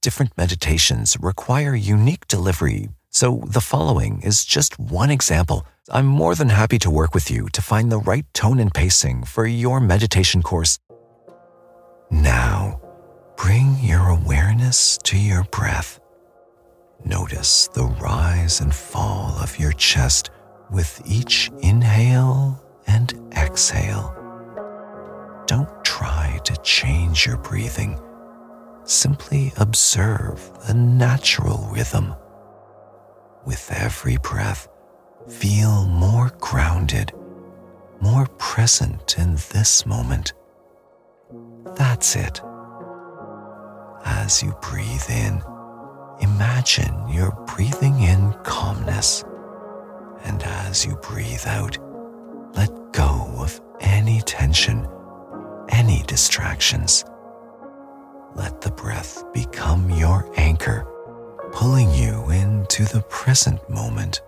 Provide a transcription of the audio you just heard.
different meditations require unique delivery, so the following is just one example. I'm more than happy to work with you to find the right tone and pacing for your meditation course. Now, bring your awareness to your breath. Notice the rise and fall of your chest with each inhale and exhale. Don't try to change your breathing. Simply observe the natural rhythm. With every breath, feel more grounded, more present in this moment. That's it. As you breathe in, imagine you're breathing in calmness. And as you breathe out, let go of any tension, any distractions. Let the breath become your anchor, pulling you into the present moment.